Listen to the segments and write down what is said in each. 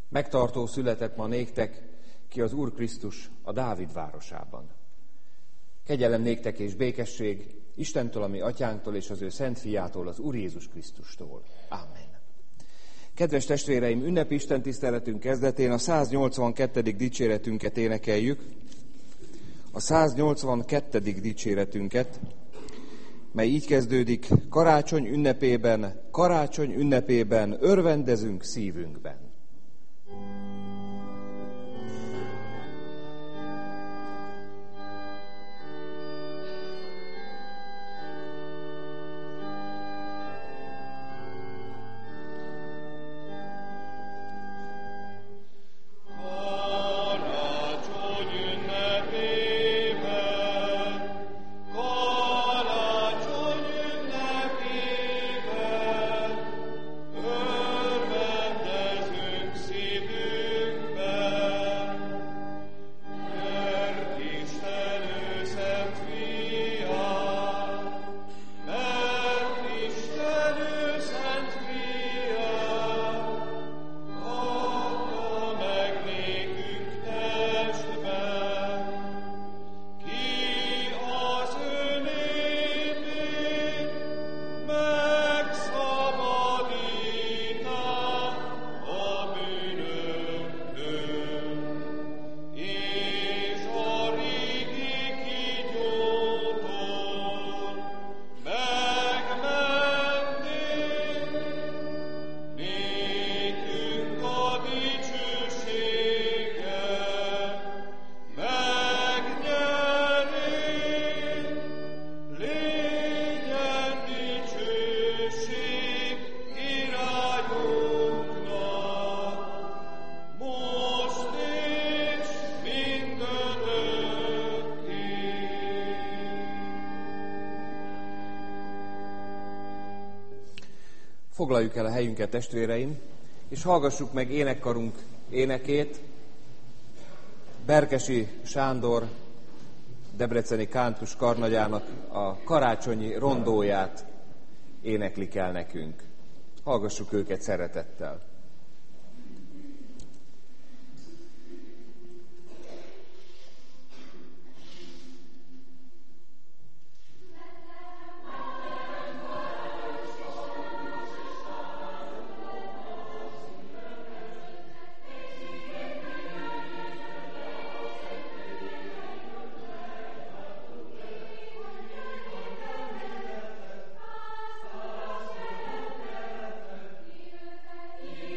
Megtartó született ma néktek, ki az Úr Krisztus a Dávid városában. Kegyelem néktek és békesség Istentől, a mi atyánktól és az ő szent fiától, az Úr Jézus Krisztustól. Ámen. Kedves testvéreim, ünnepi istentiszteletünk kezdetén a 182. dicséretünket énekeljük. A 182. dicséretünket, mely így kezdődik: karácsony ünnepében örvendezünk szívünkben. Foglaljuk el a helyünket, testvéreim, és hallgassuk meg énekkarunk énekét. Berkesi Sándor, debreceni kántus karnagyának a karácsonyi rondóját éneklik el nekünk. Hallgassuk őket szeretettel. Yeah.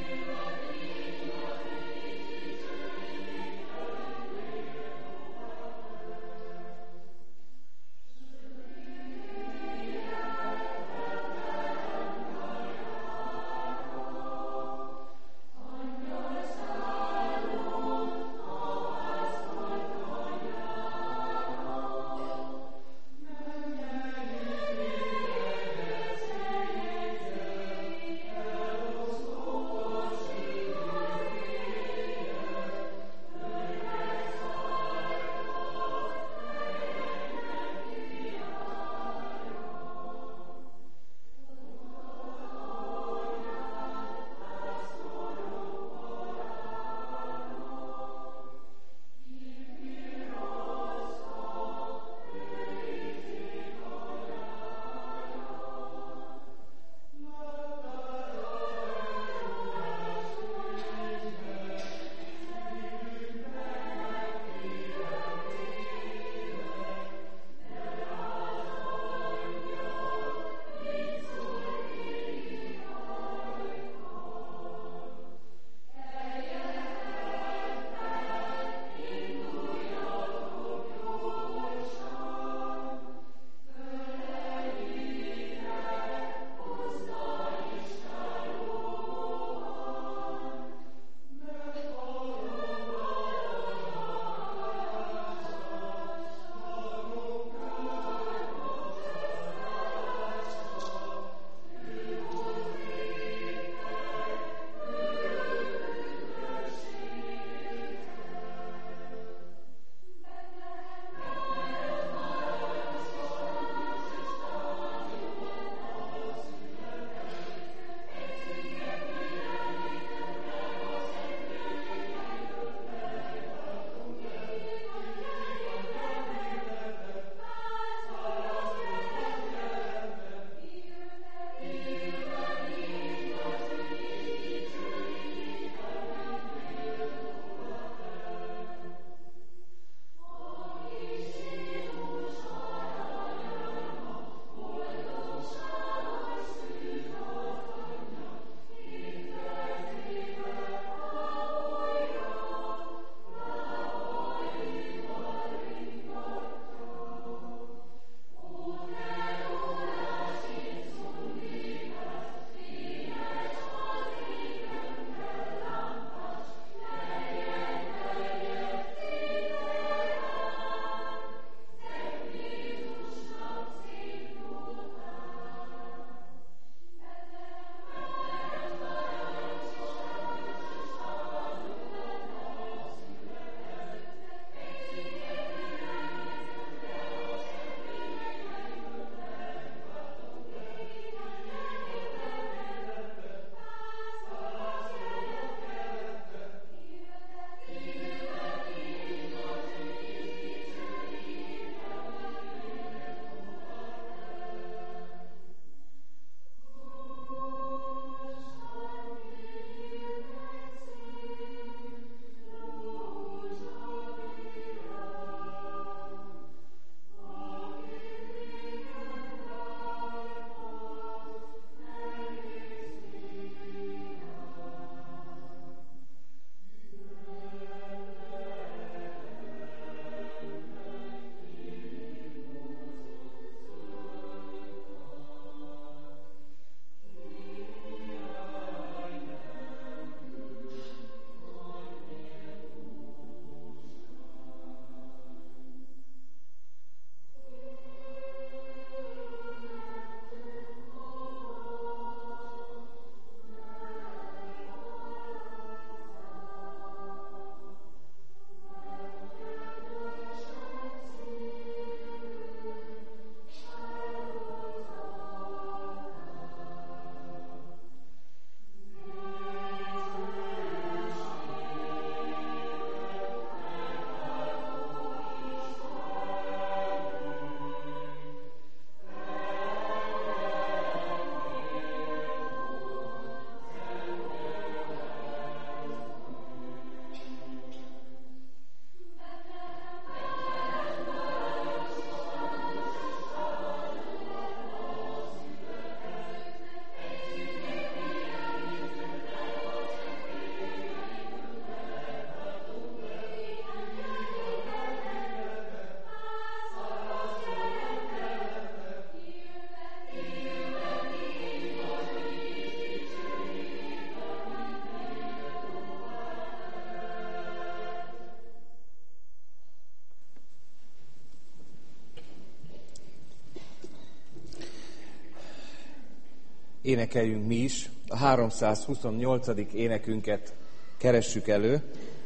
Énekeljünk mi is, a 328. énekünket keressük elő,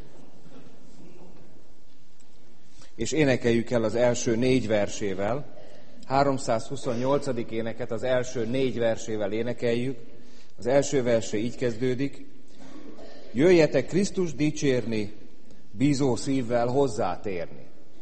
és énekeljük el az első 4 versével. 328. éneket az első 4 versével énekeljük. Az első verse így kezdődik: jöjjetek Krisztus dicsérni, bízó szívvel hozzátérni.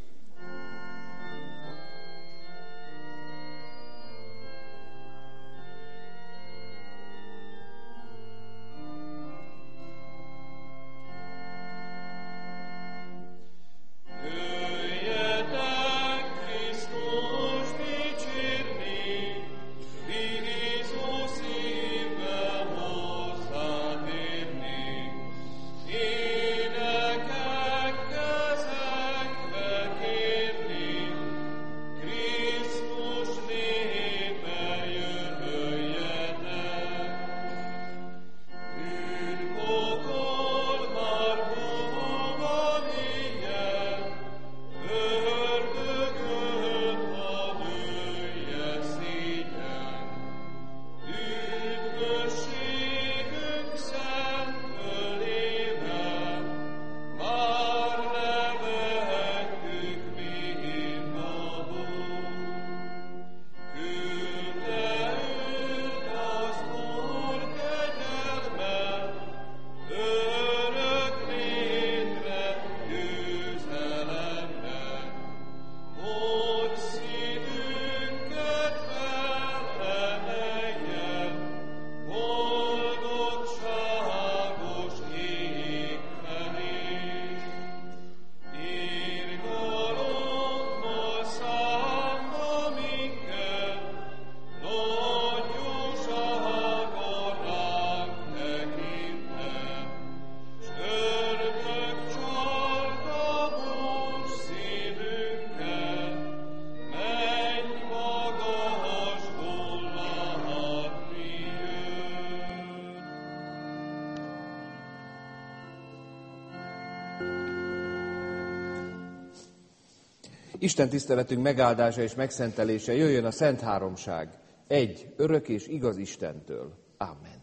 Isten tiszteletünk megáldása és megszentelése jöjjön a Szent Háromság, egy, örök és igaz Istentől. Amen.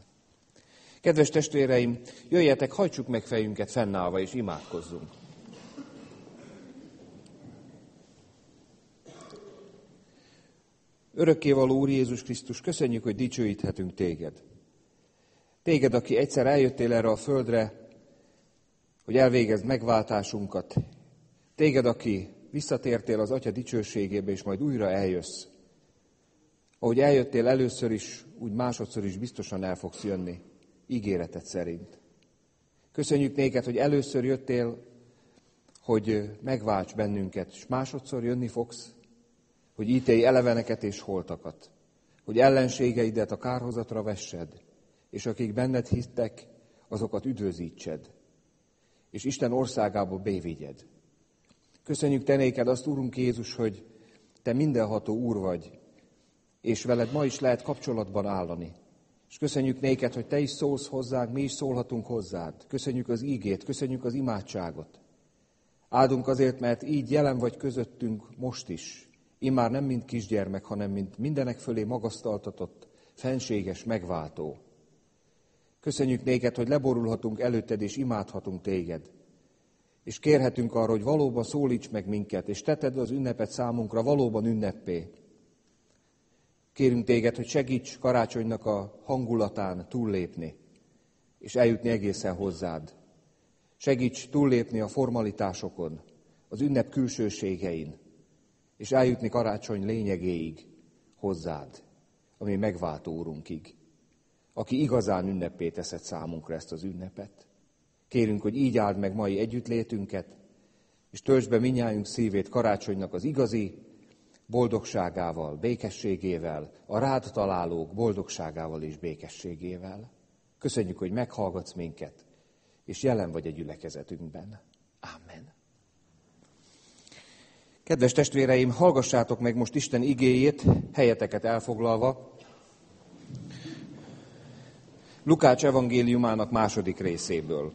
Kedves testvéreim, jöjjetek, hajtsuk meg fejünket fennállva és imádkozzunk. Örökkévaló Úr Jézus Krisztus, köszönjük, hogy dicsőíthetünk téged. Téged, aki egyszer eljöttél erre a földre, hogy elvégezd megváltásunkat. Téged, aki visszatértél az Atya dicsőségébe, és majd újra eljössz. Ahogy eljöttél először is, úgy másodszor is biztosan el fogsz jönni, ígéreted szerint. Köszönjük néked, hogy először jöttél, hogy megválts bennünket, és másodszor jönni fogsz, hogy ítélj eleveneket és holtakat, hogy ellenségeidet a kárhozatra vessed, és akik benned hittek, azokat üdvözítsed, és Isten országába bevigyed. Köszönjük te néked azt, Úrunk Jézus, hogy te mindenható Úr vagy, és veled ma is lehet kapcsolatban állani. És köszönjük néked, hogy te is szólsz hozzánk, mi is szólhatunk hozzád. Köszönjük az ígét, köszönjük az imádságot. Áldunk azért, mert így jelen vagy közöttünk most is. Immár nem mint kisgyermek, hanem mint mindenek fölé magasztaltatott, fenséges megváltó. Köszönjük néked, hogy leborulhatunk előtted, és imádhatunk téged. És kérhetünk arra, hogy valóban szólíts meg minket, és teted az ünnepet számunkra valóban ünneppé. Kérünk téged, hogy segíts karácsonynak a hangulatán túllépni, és eljutni egészen hozzád. Segíts túllépni a formalitásokon, az ünnep külsőségein, és eljutni karácsony lényegéig hozzád, ami megváltó Úrunkig, aki igazán ünnepé teszed számunkra ezt az ünnepet. Kérünk, hogy így áld meg mai együttlétünket, és töltsd be mindnyájunk szívét karácsonynak az igazi boldogságával, békességével, a rád találók boldogságával és békességével. Köszönjük, hogy meghallgatsz minket, és jelen vagy a gyülekezetünkben. Amen. Kedves testvéreim, hallgassátok meg most Isten igéjét, helyeteket elfoglalva, Lukács evangéliumának 2. részéből.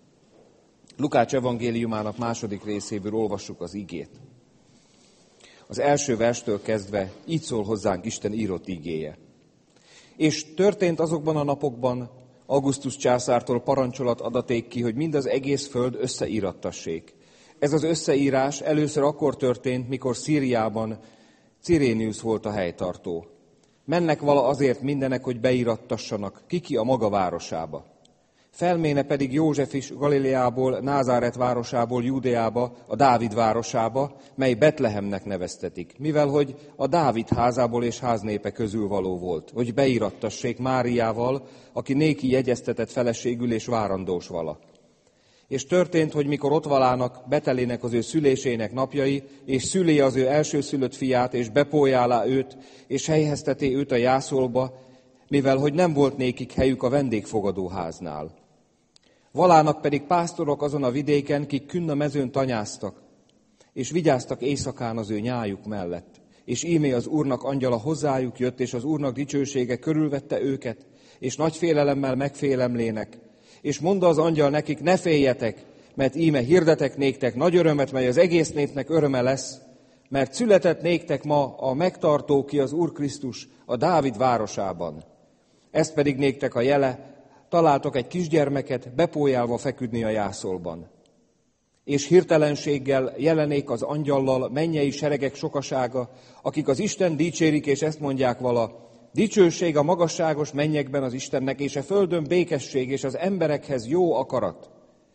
Lukács evangéliumának 2. részéből olvassuk az igét. az első verstől kezdve így szól hozzánk Isten írott ígéje. És történt azokban a napokban, Augustus császártól parancsolat adaték ki, hogy mind az egész föld összeírattassék. Ez az összeírás először akkor történt, mikor Szíriában Cirénius volt a helytartó. Mennek vala azért mindenek, hogy beírattassanak, ki a maga városába. Felméne pedig József is Galileából, Názáret városából Júdeába, a Dávid városába, mely Betlehemnek neveztetik, mivel hogy a Dávid házából és háznépe közül való volt, hogy beírattassék Máriával, aki néki jegyeztetett feleségül és várandós vala. És történt, hogy mikor ott valának, betelének az ő szülésének napjai, és szülé az ő elsőszülött fiát, és bepójálá őt, és helyezteti őt a jászolba, mivel hogy nem volt nékik helyük a vendégfogadóháznál. Valának pedig pásztorok azon a vidéken, kik künn a mezőn tanyáztak, és vigyáztak éjszakán az ő nyájuk mellett. És ímé az Úrnak angyala hozzájuk jött, és az Úrnak dicsősége körülvette őket, és nagy félelemmel megfélemlének. És mondta az angyal nekik, ne féljetek, mert íme hirdetek néktek nagy örömet, mely az egész népnek öröme lesz, mert született néktek ma a megtartó, ki az Úr Krisztus a Dávid városában. Ez pedig néktek a jele, találtok egy kisgyermeket, bepójálva feküdni a jászolban. És hirtelenséggel jelenék az angyallal mennyei seregek sokasága, akik az Isten dicsérik, és ezt mondják vala, dicsőség a magasságos mennyekben az Istennek, és a földön békesség, és az emberekhez jó akarat.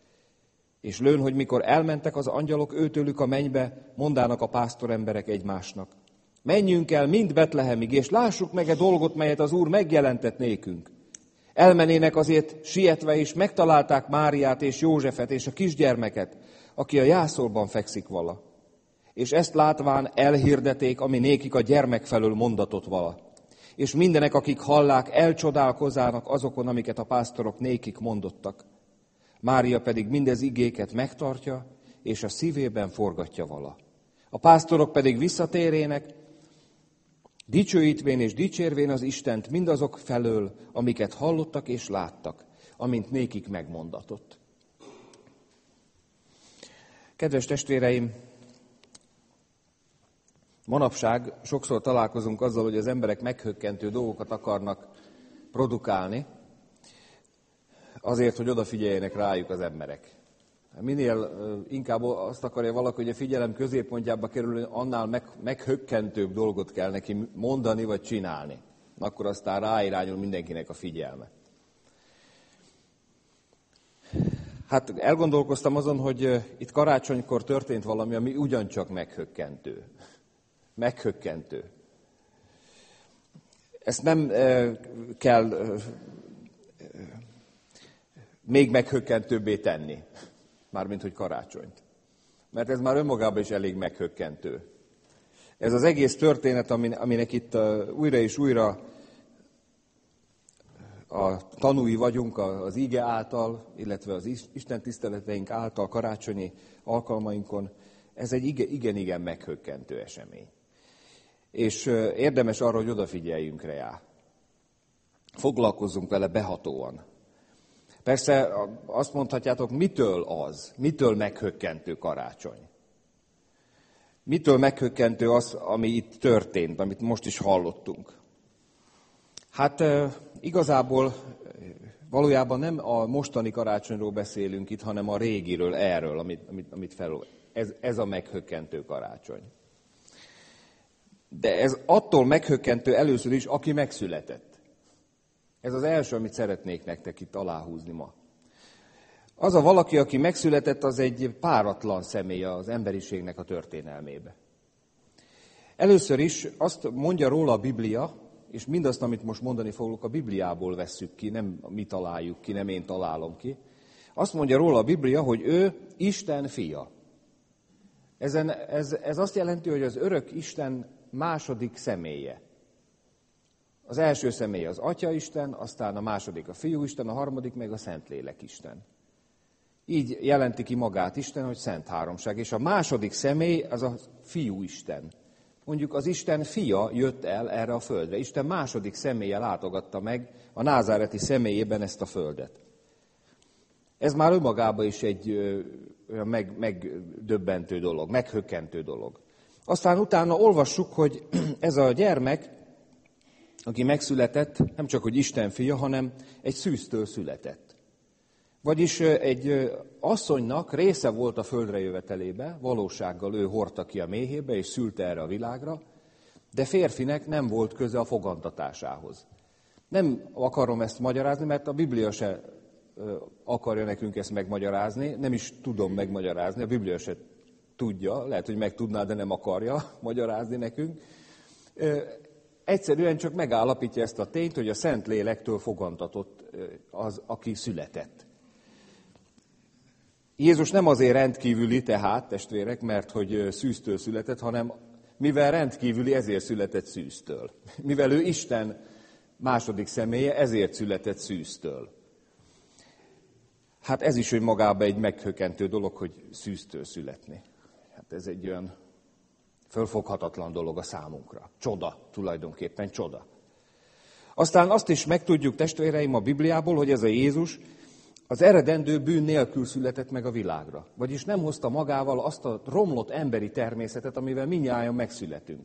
És lőn, hogy mikor elmentek az angyalok őtőlük a mennybe, mondának a pásztoremberek egymásnak. Menjünk el mind Betlehemig, és lássuk meg a dolgot, melyet az Úr megjelentett nékünk. Elmenének azért sietve, és megtalálták Máriát és Józsefet és a kisgyermeket, aki a jászolban fekszik vala. És ezt látván elhirdeték, ami nékik a gyermek felől mondatot vala. És mindenek, akik hallák, elcsodálkozának azokon, amiket a pásztorok nékik mondottak. Mária pedig mindez igéket megtartja, és a szívében forgatja vala. A pásztorok pedig visszatérének, dicsőítvén és dicsérvén az Istent mindazok felől, amiket hallottak és láttak, amint nékik megmondatott. Kedves testvéreim, manapság sokszor találkozunk azzal, hogy az emberek meghökkentő dolgokat akarnak produkálni, azért, hogy odafigyeljenek rájuk az emberek. Minél inkább azt akarja valaki, hogy a figyelem középpontjába kerülni, annál meghökkentőbb dolgot kell neki mondani vagy csinálni. Akkor aztán ráirányul mindenkinek a figyelme. Hát elgondolkoztam azon, hogy itt karácsonykor történt valami, ami ugyancsak meghökkentő. Meghökkentő. Ezt nem kell még meghökkentőbbé tenni. Mármint, hogy karácsonyt. Mert ez már önmagában is elég meghökkentő. Ez az egész történet, aminek itt újra és újra a tanúi vagyunk az ige által, illetve az Isten tiszteleteink által, karácsonyi alkalmainkon, ez egy igen-igen meghökkentő esemény. És érdemes arra, hogy odafigyeljünk rá. Foglalkozzunk vele behatóan. Persze azt mondhatjátok, mitől meghökkentő karácsony? Mitől meghökkentő az, ami itt történt, amit most is hallottunk? Hát igazából valójában nem a mostani karácsonyról beszélünk itt, hanem a régiről, erről, amit felol. Ez a meghökkentő karácsony. De ez attól meghökkentő először is, aki megszületett. Ez az első, amit szeretnék nektek itt aláhúzni ma. Az a valaki, aki megszületett, az egy páratlan személy az emberiségnek a történelmébe. Először is azt mondja róla a Biblia, és mindazt, amit most mondani fogok, a Bibliából vesszük ki, nem mi találjuk ki, nem én találom ki. Azt mondja róla a Biblia, hogy ő Isten fia. Ez azt jelenti, hogy az örök Isten második személye. Az első személy az Atya Isten, aztán a második a Fiú Isten, a harmadik meg a Szentlélek Isten. Így jelenti ki magát Isten, hogy Szent Háromság. És a második személy az a Fiú Isten. Mondjuk az Isten fia jött el erre a földre. Isten második személye látogatta meg a názáreti személyében ezt a földet. Ez már önmagában is egy megdöbbentő dolog, meghökkentő dolog. Aztán utána olvassuk, hogy ez a gyermek, aki megszületett, nem csak hogy Isten fia, hanem egy szűztől született. Vagyis egy asszonynak része volt a földre jövetelébe, valósággal ő hordta ki a méhébe, és szülte erre a világra, de férfinek nem volt köze a fogantatásához. Nem akarom ezt magyarázni, mert a Biblia se akarja nekünk ezt megmagyarázni, nem is tudom megmagyarázni, a Biblia se tudja, lehet, hogy megtudná, de nem akarja magyarázni nekünk. Egyszerűen csak megállapítja ezt a tényt, hogy a Szent Lélektől fogantatott az, aki született. Jézus nem azért rendkívüli tehát, testvérek, mert hogy szűztől született, hanem mivel rendkívüli, ezért született szűztől. Mivel ő Isten második személye, ezért született szűztől. Hát ez is önmagában egy meghökkentő dolog, hogy szűztől születni. Hát ez egy olyan fölfoghatatlan dolog a számunkra. Csoda, tulajdonképpen csoda. Aztán azt is megtudjuk, testvéreim, a Bibliából, hogy ez a Jézus az eredendő bűn nélkül született meg a világra. Vagyis nem hozta magával azt a romlott emberi természetet, amivel mindnyájan megszületünk.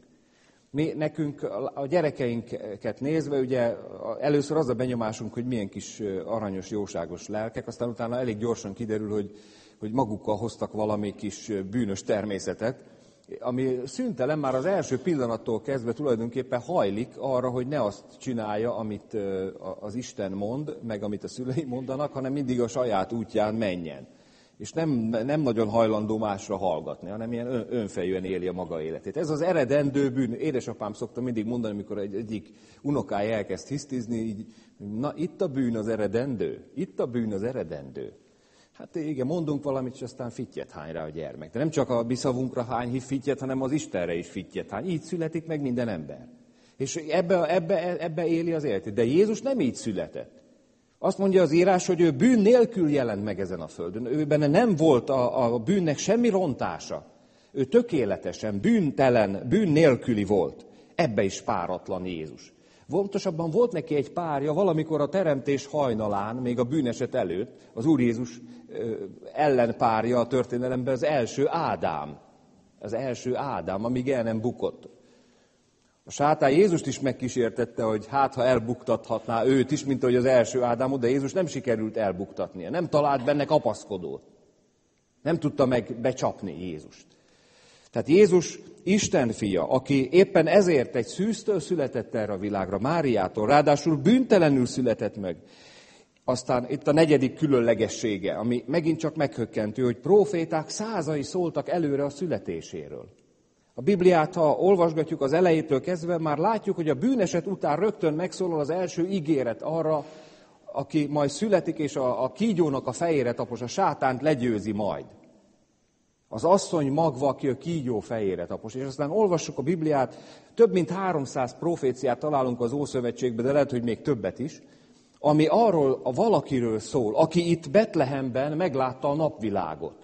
Nekünk a gyerekeinket nézve, ugye először az a benyomásunk, hogy milyen kis aranyos, jóságos lelkek, aztán utána elég gyorsan kiderül, hogy magukkal hoztak valami kis bűnös természetet, ami szüntelen már az első pillanattól kezdve tulajdonképpen hajlik arra, hogy ne azt csinálja, amit az Isten mond, meg amit a szülei mondanak, hanem mindig a saját útján menjen. És nem nagyon hajlandó másra hallgatni, hanem ilyen önfejűen éli a maga életét. Ez az eredendő bűn. Édesapám szokta mindig mondani, amikor egyik unokája elkezd hisztizni, így, na itt a bűn az eredendő, itt a bűn az eredendő. Hát igen, mondunk valamit, és aztán fittyet hány rá a gyermek. De nem csak a mi szavunkra hány fittyet, hanem az Istenre is fittyet hány. Így születik meg minden ember. És ebbe éli az életét. De Jézus nem így született. Azt mondja az írás, hogy ő bűn nélkül jelent meg ezen a földön. Ő benne nem volt a bűnnek semmi rontása. Ő tökéletesen, bűntelen, bűn nélküli volt. Ebbe is páratlan Jézus. Pontosabban volt neki egy párja valamikor a teremtés hajnalán, még a bűneset előtt, az Úr Jézus ellenpárja a történelemben az első Ádám. Az első Ádám, amíg el nem bukott. A sátán Jézust is megkísértette, hogy hát ha elbuktathatná őt is, mint ahogy az első Ádámot, de Jézus nem sikerült elbuktatnia. Nem talált benne kapaszkodót. Nem tudta meg becsapni Jézust. Tehát Jézus Isten fia, aki éppen ezért egy szűztől született erre a világra, Máriától, ráadásul bűntelenül született meg. Aztán itt a negyedik különlegessége, ami megint csak meghökkentő, hogy próféták százai szóltak előre a születéséről. A Bibliát, ha olvasgatjuk az elejétől kezdve, már látjuk, hogy a bűneset után rögtön megszólal az első ígéret arra, aki majd születik, és a kígyónak a fejére tapos, a sátánt legyőzi majd. Az asszony magva, aki a kígyó fejére tapos. És aztán olvassuk a Bibliát, több mint 300 proféciát találunk az Ószövetségben, de lehet, hogy még többet is, ami arról a valakiről szól, aki itt Betlehemben meglátta a napvilágot.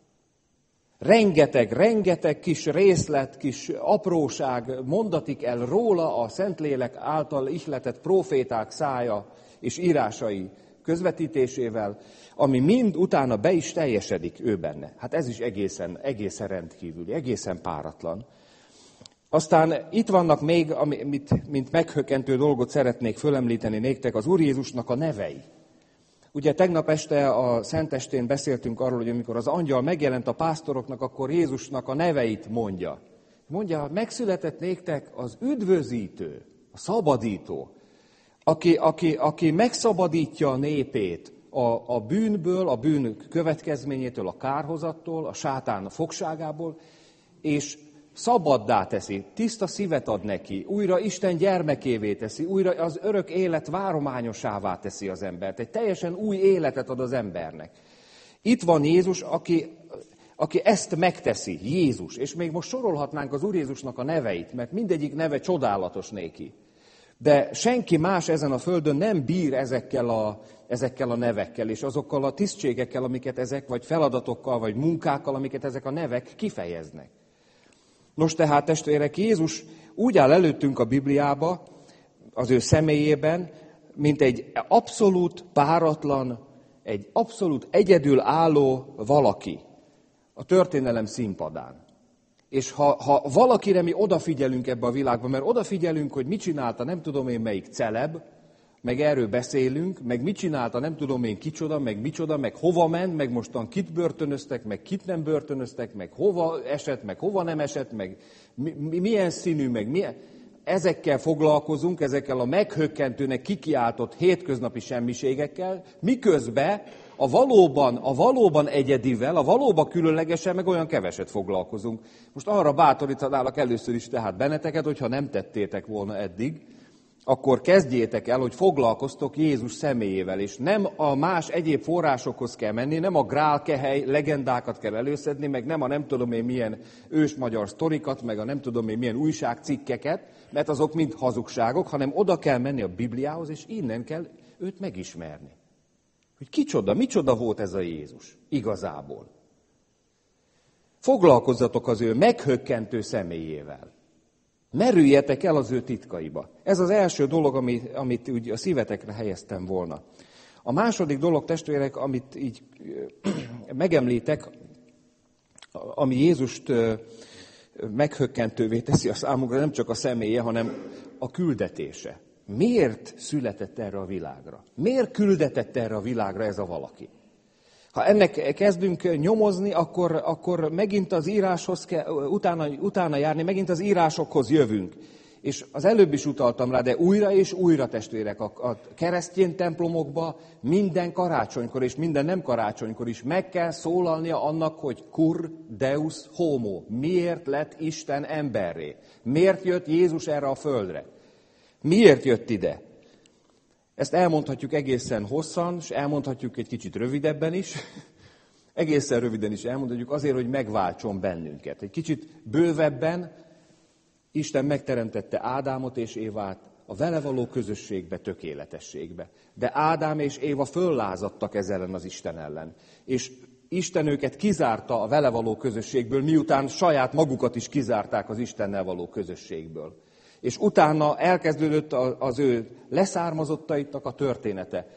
Rengeteg kis részlet, kis apróság mondatik el róla a Szentlélek által ihletett proféták szája és írásai közvetítésével, ami mind utána be is teljesedik ő benne. Hát ez is egészen rendkívüli, egészen páratlan. Aztán itt vannak még, mint meghökkentő dolgot szeretnék fölemlíteni néktek, az Úr Jézusnak a nevei. Ugye tegnap este a Szentestén beszéltünk arról, hogy amikor az angyal megjelent a pásztoroknak, akkor Jézusnak a neveit mondja. Mondja, megszületett néktek az üdvözítő, a szabadító, aki megszabadítja a népét a bűnből, a bűn következményétől, a kárhozattól, a sátán fogságából, és szabaddá teszi, tiszta szívet ad neki, újra Isten gyermekévé teszi, újra az örök élet várományosává teszi az embert. Egy teljesen új életet ad az embernek. Itt van Jézus, aki ezt megteszi, Jézus. És még most sorolhatnánk az Úr Jézusnak a neveit, mert mindegyik neve csodálatos néki. De senki más ezen a földön nem bír ezekkel a nevekkel, és azokkal a tisztségekkel, amiket ezek, vagy feladatokkal, vagy munkákkal, amiket ezek a nevek kifejeznek. Nos, tehát testvérek, Jézus úgy áll előttünk a Bibliába, az ő személyében, mint egy abszolút páratlan, egy abszolút egyedülálló valaki a történelem színpadán. És ha valakire mi odafigyelünk ebbe a világba, mert odafigyelünk, hogy mit csinálta nem tudom én melyik celeb, meg erről beszélünk, meg mit csinálta nem tudom én kicsoda, meg micsoda, meg hova ment, meg mostan kit börtönöztek, meg kit nem börtönöztek, meg hova esett, meg hova nem esett, meg milyen színű, meg milyen... Ezekkel foglalkozunk, ezekkel a meghökkentőnek kikiáltott hétköznapi semmiségekkel, miközben a valóban egyedivel, a valóban különlegesen meg olyan keveset foglalkozunk. Most arra bátorítanálak először is tehát benneteket, hogyha nem tettétek volna eddig, akkor kezdjétek el, hogy foglalkoztok Jézus személyével, és nem a más egyéb forrásokhoz kell menni, nem a grálkehely legendákat kell előszedni, meg nem a nem tudom én milyen ősmagyar sztorikat, meg a nem tudom én milyen újságcikkeket, mert azok mind hazugságok, hanem oda kell menni a Bibliához, és innen kell őt megismerni. Hogy micsoda volt ez a Jézus igazából. Foglalkozzatok az ő meghökkentő személyével. Merüljetek el az ő titkaiba. Ez az első dolog, amit úgy a szívetekre helyeztem volna. A második dolog, testvérek, amit így megemlítek, ami Jézust meghökkentővé teszi a számunkra, nem csak a személye, hanem a küldetése. Miért született erre a világra? Miért küldetett erre a világra ez a valaki? Ha ennek kezdünk nyomozni, akkor megint az íráshoz kell, utána járni, megint az írásokhoz jövünk. És az előbb is utaltam rá, de újra és újra, testvérek, a keresztény templomokban minden karácsonykor és minden nem karácsonykor is meg kell szólalnia annak, hogy cur deus homo. Miért lett Isten emberré? Miért jött Jézus erre a földre? Miért jött ide? Ezt elmondhatjuk egészen hosszan, és elmondhatjuk egy kicsit rövidebben is. Egészen röviden is elmondhatjuk azért, hogy megváltson bennünket. Egy kicsit bővebben Isten megteremtette Ádámot és Évát a vele való közösségbe, tökéletességbe. De Ádám és Éva föllázadtak ez ellen az Isten ellen. És Isten őket kizárta a vele való közösségből, miután saját magukat is kizárták az Istennel való közösségből. És utána elkezdődött az ő leszármazottaitnak a története.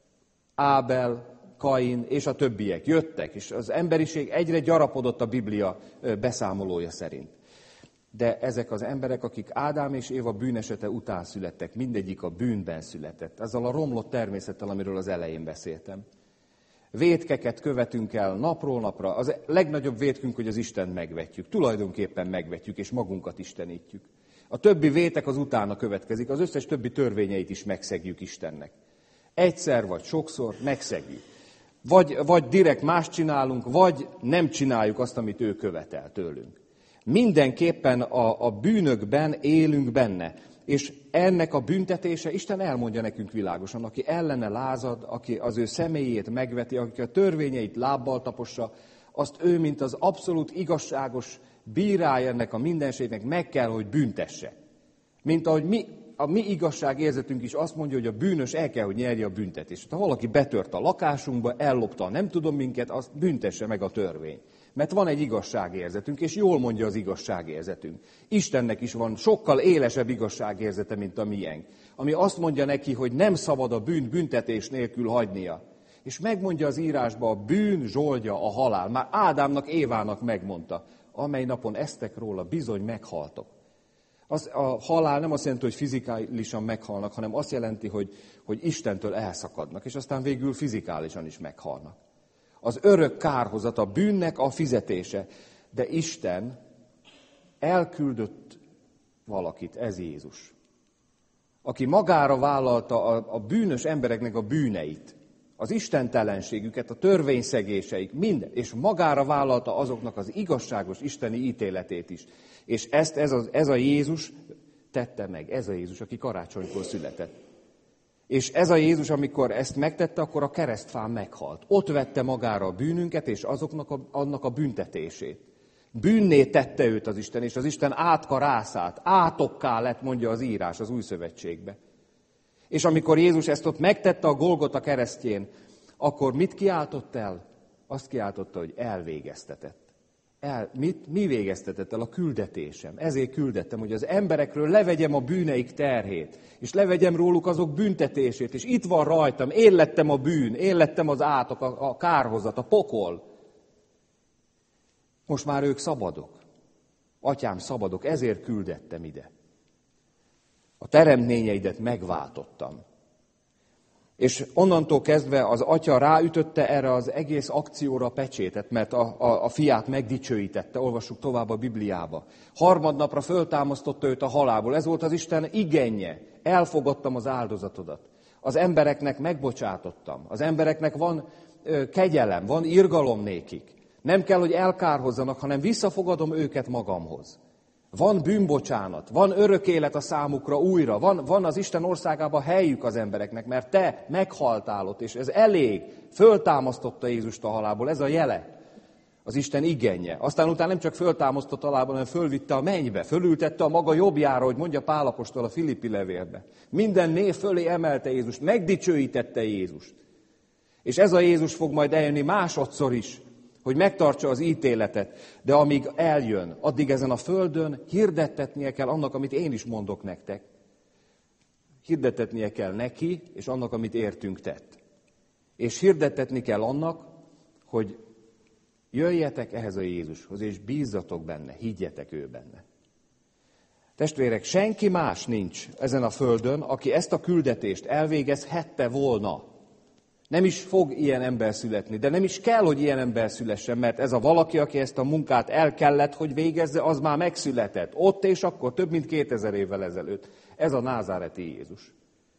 Ábel, Kain és a többiek jöttek, és az emberiség egyre gyarapodott a Biblia beszámolója szerint. De ezek az emberek, akik Ádám és Éva bűnesete után születtek, mindegyik a bűnben született. Ezzel a romlott természettel, amiről az elején beszéltem. Vétkeket követünk el napról napra. Az legnagyobb vétkünk, hogy az Istent megvetjük. Tulajdonképpen megvetjük, és magunkat istenítjük. A többi vétek az utána következik, az összes többi törvényeit is megszegjük Istennek. Egyszer vagy sokszor megszegjük. Vagy direkt más csinálunk, vagy nem csináljuk azt, amit ő követel tőlünk. Mindenképpen a bűnökben élünk benne. És ennek a büntetése, Isten elmondja nekünk világosan, aki ellene lázad, aki az ő személyét megveti, aki a törvényeit lábbal tapossa, azt ő, mint az abszolút igazságos bírája ennek a mindenségnek meg kell, hogy büntesse. Mint ahogy a mi igazságérzetünk is azt mondja, hogy a bűnös el kell, hogy nyerje a büntetést. Ha valaki betört a lakásunkba, ellopta a nem tudom minket, azt büntesse meg a törvény. Mert van egy igazságérzetünk, és jól mondja az igazságérzetünk. Istennek is van sokkal élesebb igazságérzete, mint a miénk. Ami azt mondja neki, hogy nem szabad a bűnt büntetés nélkül hagynia. És megmondja az írásba, a bűn zsoldja a halál. Már Ádámnak, Évának megmondta. Amely napon esztek róla, bizony meghaltok. A halál nem azt jelenti, hogy fizikálisan meghalnak, hanem azt jelenti, hogy Istentől elszakadnak, és aztán végül fizikálisan is meghalnak. Az örök kárhozat, a bűnnek a fizetése. De Isten elküldött valakit, ez Jézus, aki magára vállalta a bűnös embereknek a bűneit, az istentelenségüket, a törvényszegéseik, minden, és magára vállalta azoknak az igazságos isteni ítéletét is. És ezt ez a Jézus tette meg, ez a Jézus, aki karácsonykor született. És ez a Jézus, amikor ezt megtette, akkor a keresztfán meghalt. Ott vette magára a bűnünket, és annak a büntetését. Bűnné tette őt az Isten, és az Isten átkarászált, átokká lett, mondja az írás az Új Szövetségbe. És amikor Jézus ezt ott megtette a Golgota keresztjén, akkor mit kiáltott el? Azt kiáltotta, hogy elvégeztetett. Mi végeztetett el? A küldetésem. Ezért küldettem, hogy az emberekről levegyem a bűneik terhét, és levegyem róluk azok büntetését, és itt van rajtam, én lettem a bűn, én lettem az átok, a kárhozat, a pokol. Most már ők szabadok. Atyám, szabadok, ezért küldettem ide. A teremtményeidet megváltottam. És onnantól kezdve az atya ráütötte erre az egész akcióra a pecsétet, mert a fiát megdicsőítette, olvassuk tovább a Bibliába. Harmadnapra föltámasztotta őt a halálból, ez volt az Isten igénye. Elfogadtam az áldozatodat. Az embereknek megbocsátottam. Az embereknek van kegyelem, van irgalom nékik. Nem kell, hogy elkárhozzanak, hanem visszafogadom őket magamhoz. Van bűnbocsánat, van örök élet a számukra újra, van az Isten országában helyük az embereknek, mert te meghaltál ott, és ez elég. Föltámasztotta Jézust a halálból, ez a jele, az Isten igénye. Aztán utána nem csak föltámasztott a halálból, hanem fölvitte a mennybe, fölültette a maga jobbjára, hogy mondja Pál apostol a Filippi levélbe. Minden név fölé emelte Jézust, megdicsőítette Jézust. És ez a Jézus fog majd eljönni másodszor is, hogy megtartsa az ítéletet, de amíg eljön, addig ezen a földön hirdettetnie kell annak, amit én is mondok nektek. Hirdettetnie kell neki, és annak, amit értünk tett. És hirdettetni kell annak, hogy jöjjetek ehhez a Jézushoz, és bízzatok benne, higgyetek ő benne. Testvérek, senki más nincs ezen a földön, aki ezt a küldetést elvégezhette volna. Nem is fog ilyen ember születni, de nem is kell, hogy ilyen ember szülessen, mert ez a valaki, aki ezt a munkát el kellett, hogy végezze, az már megszületett. Ott és akkor, több mint 2000 évvel ezelőtt. Ez a názáreti Jézus.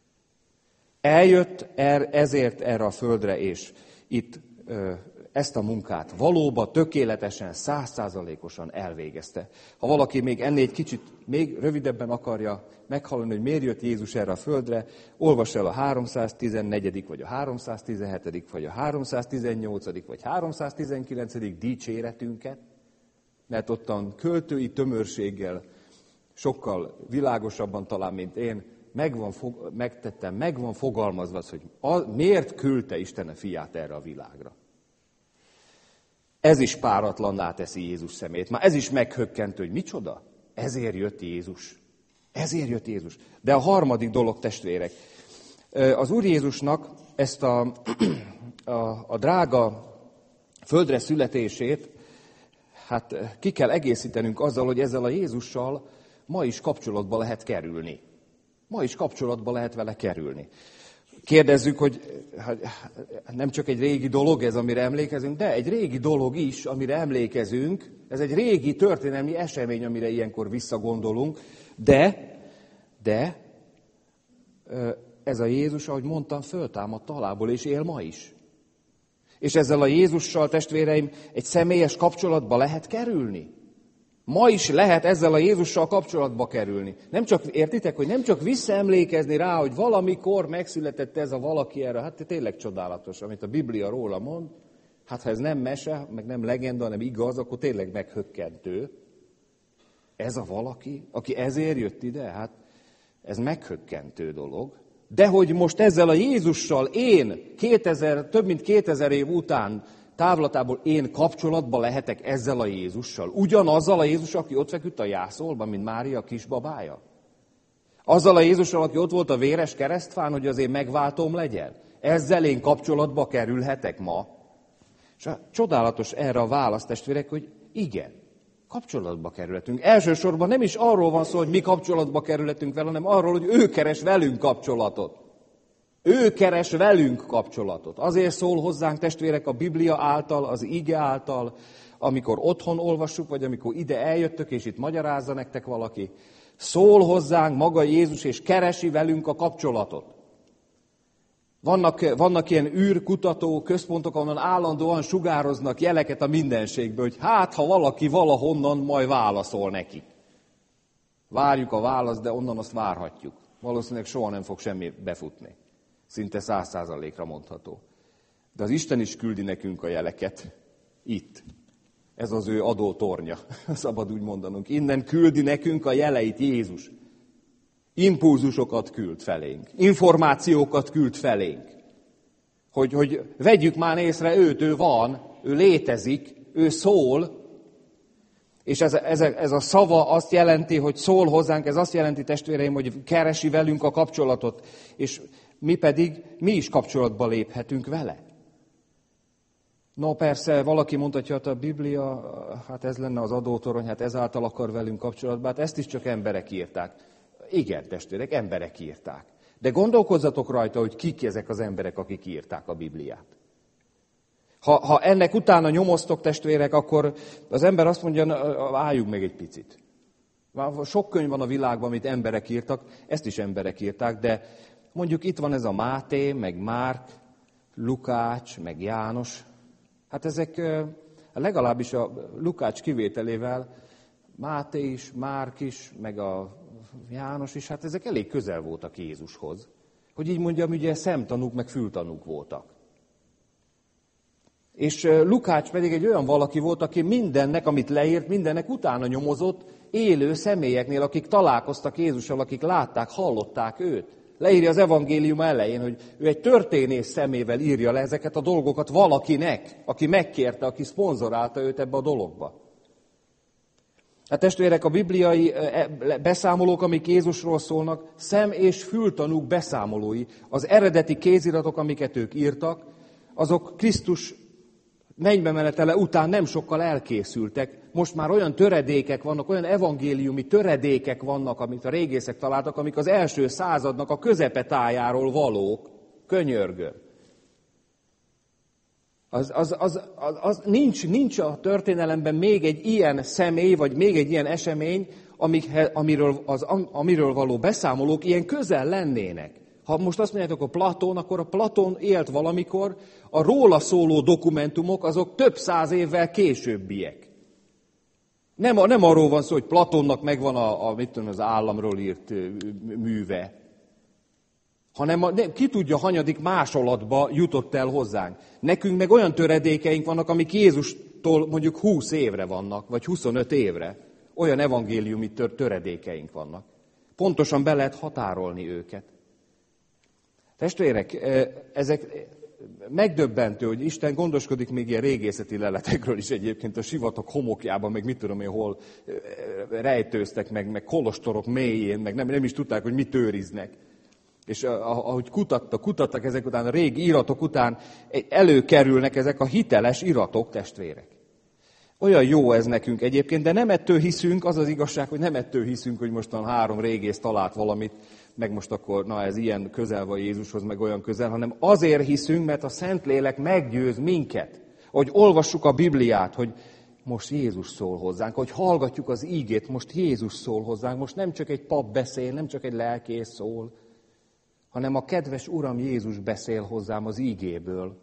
Eljött ezért erre a földre, és itt ezt a munkát valóban tökéletesen, 100%-osan elvégezte. Ha valaki még ennél egy kicsit, még rövidebben akarja meghallani, hogy miért jött Jézus erre a földre, olvass el a 314., vagy a 317., vagy a 318., vagy 319. dicséretünket, mert ottan költői tömörséggel, sokkal világosabban talán, mint én, meg van fogalmazva az, hogy miért küldte Isten a fiát erre a világra. Ez is páratlanná teszi Jézus szemét. Már ez is meghökkentő, hogy micsoda? Ezért jött Jézus. Ezért jött Jézus. De a harmadik dolog, testvérek. Az Úr Jézusnak ezt a drága földre születését, hát ki kell egészítenünk azzal, hogy ezzel a Jézussal ma is kapcsolatba lehet kerülni. Ma is kapcsolatba lehet vele kerülni. Kérdezzük, hogy nem csak egy régi dolog ez, amire emlékezünk, de egy régi dolog is, amire emlékezünk. Ez egy régi történelmi esemény, amire ilyenkor visszagondolunk, de ez a Jézus, ahogy mondtam, föltámadt a halálból, és él ma is. És ezzel a Jézussal, testvéreim, egy személyes kapcsolatba lehet kerülni. Ma is lehet ezzel a Jézussal kapcsolatba kerülni. Nem csak, értitek, hogy nem csak visszaemlékezni rá, hogy valamikor megszületett ez a valaki erre. Hát tényleg csodálatos, amit a Biblia róla mond. Hát ha ez nem mese, meg nem legenda, hanem igaz, akkor tényleg meghökkentő. Ez a valaki, aki ezért jött ide, hát ez meghökkentő dolog. De hogy most ezzel a Jézussal én több mint 2000 év után távlatából én kapcsolatba lehetek ezzel a Jézussal. Ugyanazzal a Jézussal, aki ott feküdt a jászolban, mint Mária kisbabája. Azzal a Jézussal, aki ott volt a véres keresztfán, hogy az én megváltóm legyen. Ezzel én kapcsolatba kerülhetek ma. És csodálatos erre a válasz, testvérek, hogy igen, kapcsolatba kerülhetünk. Elsősorban nem is arról van szó, hogy mi kapcsolatba kerülhetünk vele, hanem arról, hogy ő keres velünk kapcsolatot. Ő keres velünk kapcsolatot. Azért szól hozzánk, testvérek, a Biblia által, az ige által, amikor otthon olvassuk, vagy amikor ide eljöttök, és itt magyarázza nektek valaki. Szól hozzánk maga Jézus, és keresi velünk a kapcsolatot. Vannak ilyen űrkutató központok, ahonnan állandóan sugároznak jeleket a mindenségből, hogy hát, ha valaki valahonnan majd válaszol neki. Várjuk a választ, de onnan azt várhatjuk. Valószínűleg soha nem fog semmi befutni. Szinte 100%-ra mondható. De az Isten is küldi nekünk a jeleket. Itt. Ez az ő adótornya. Szabad úgy mondanunk. Innen küldi nekünk a jeleit Jézus. Impulzusokat küld felénk. Információkat küld felénk. Hogy vegyük már észre őt, ő van, ő létezik, ő szól. És ez a szava azt jelenti, hogy szól hozzánk, ez azt jelenti, testvéreim, hogy keresi velünk a kapcsolatot. És mi is kapcsolatba léphetünk vele. No persze, valaki mondhatja, hogy a Biblia, hát ez lenne az adótorony, hát ezáltal akar velünk kapcsolatban, hát ezt is csak emberek írták. Igen, testvérek, emberek írták. De gondolkozzatok rajta, hogy kik ezek az emberek, akik írták a Bibliát. Ha ennek utána nyomoztok, testvérek, akkor az ember azt mondja, álljunk meg egy picit. Sok könyv van a világban, amit emberek írtak, ezt is emberek írták, de mondjuk itt van ez a Máté, meg Márk, Lukács, meg János. Hát ezek legalábbis a Lukács kivételével Máté is, Márk is, meg a János is, hát ezek elég közel voltak Jézushoz. Hogy így mondjam, ugye szemtanúk, meg fültanúk voltak. És Lukács pedig egy olyan valaki volt, aki mindennek, amit leírt, mindennek utána nyomozott élő személyeknél, akik találkoztak Jézussal, akik látták, hallották őt. Leírja az evangélium elején, hogy ő egy történész szemével írja le ezeket a dolgokat valakinek, aki megkérte, aki szponzorálta őt ebbe a dologba. A testvérek, a bibliai beszámolók, amik Jézusról szólnak, szem- és fültanúk beszámolói. Az eredeti kéziratok, amiket ők írtak, azok Krisztus mennybe menetele után nem sokkal elkészültek. Most már olyan töredékek vannak, olyan evangéliumi töredékek vannak, amit a régészek találtak, amik az első századnak a közepetájáról valók. Könyörgöm. Nincs a történelemben még egy ilyen személy, vagy még egy ilyen esemény, amiről való beszámolók ilyen közel lennének. Ha most azt mondjátok a Platón, akkor a Platón élt valamikor, a róla szóló dokumentumok azok több száz évvel későbbiek. Nem arról van szó, hogy Platónnak megvan az államról írt műve, hanem ki tudja, hanyadik másolatba jutott el hozzánk. Nekünk meg olyan töredékeink vannak, amik Jézustól mondjuk 20 évre vannak, vagy 25 évre. Olyan evangéliumi töredékeink vannak. Pontosan be lehet határolni őket. Testvérek, ezek megdöbbentő, hogy Isten gondoskodik még ilyen régészeti leletekről is egyébként a sivatag homokjában, meg mit tudom én, hol rejtőztek, meg kolostorok mélyén, meg nem is tudták, hogy mit őriznek. És ahogy kutattak ezek után, a régi iratok után előkerülnek ezek a hiteles iratok, testvérek. Olyan jó ez nekünk egyébként, de nem ettől hiszünk, az az igazság, hogy nem ettől hiszünk, hogy mostan 3 régész talált valamit, meg most akkor, ez ilyen közel van Jézushoz, meg olyan közel, hanem azért hiszünk, mert a Szentlélek meggyőz minket, hogy olvassuk a Bibliát, hogy most Jézus szól hozzánk, hogy hallgatjuk az ígét, most Jézus szól hozzánk, most nem csak egy pap beszél, nem csak egy lelkész szól, hanem a kedves Uram Jézus beszél hozzám az ígéből.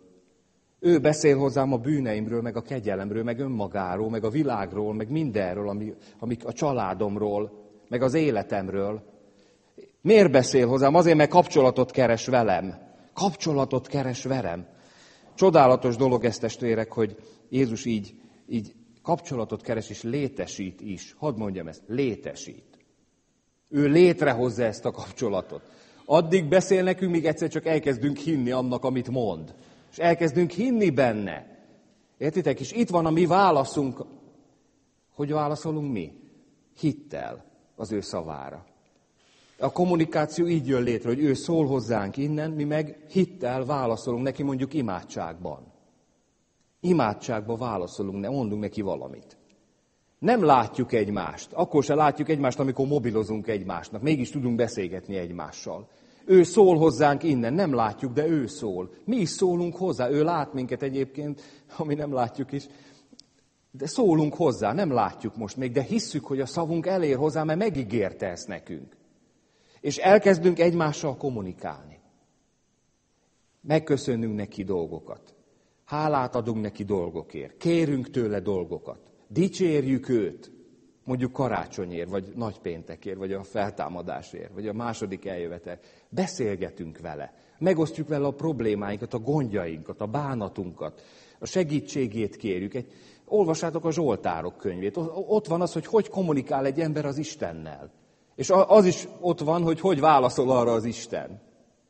Ő beszél hozzám a bűneimről, meg a kegyelemről, meg önmagáról, meg a világról, meg mindenről, amik a családomról, meg az életemről. Miért beszél hozzám? Azért, mert kapcsolatot keres velem. Kapcsolatot keres velem. Csodálatos dolog ez, testvérek, hogy Jézus így kapcsolatot keres és létesít is. Hadd mondjam ezt, létesít. Ő létrehozza ezt a kapcsolatot. Addig beszél nekünk, míg egyszer csak elkezdünk hinni annak, amit mond. És elkezdünk hinni benne. Értitek? És itt van a mi válaszunk. Hogy válaszolunk mi? Hittel az ő szavára. A kommunikáció így jön létre, hogy ő szól hozzánk innen, mi meg hittel válaszolunk neki mondjuk imádságban. Imádságban válaszolunk, mondunk neki valamit. Nem látjuk egymást. Akkor se látjuk egymást, amikor mobilozunk egymásnak. Mégis tudunk beszélgetni egymással. Ő szól hozzánk innen, nem látjuk, de ő szól. Mi is szólunk hozzá, ő lát minket egyébként, ami nem látjuk is. De szólunk hozzá, nem látjuk most még, de hisszük, hogy a szavunk elér hozzá, mert megígérte ezt nekünk. És elkezdünk egymással kommunikálni. Megköszönünk neki dolgokat. Hálát adunk neki dolgokért. Kérünk tőle dolgokat. Dicsérjük őt. Mondjuk karácsonyért, vagy nagypéntekért, vagy a feltámadásért, vagy a második eljövetel. Beszélgetünk vele. Megosztjuk vele a problémáinkat, a gondjainkat, a bánatunkat. A segítségét kérjük. Olvassátok a Zsoltárok könyvét. Ott van az, hogy kommunikál egy ember az Istennel. És az is ott van, hogy válaszol arra az Isten.